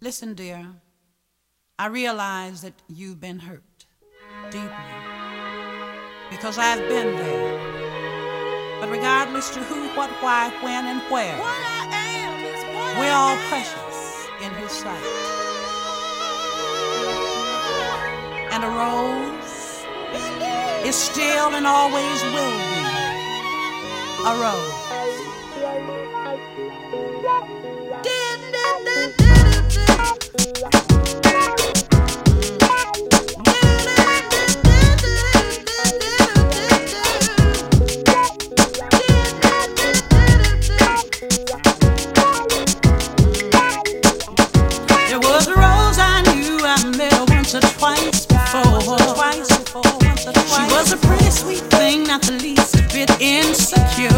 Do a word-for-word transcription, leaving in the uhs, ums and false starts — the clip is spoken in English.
Listen, dear, I realize that you've been hurt deeply because I've been there. But regardless to who, what, why, when, and where, we're all precious in His sight. And a rose is still and always will be a rose. There was a rose I knew I met her once or twice before. Twice before, once or twice. She was a pretty sweet thing, not the least bit insecure.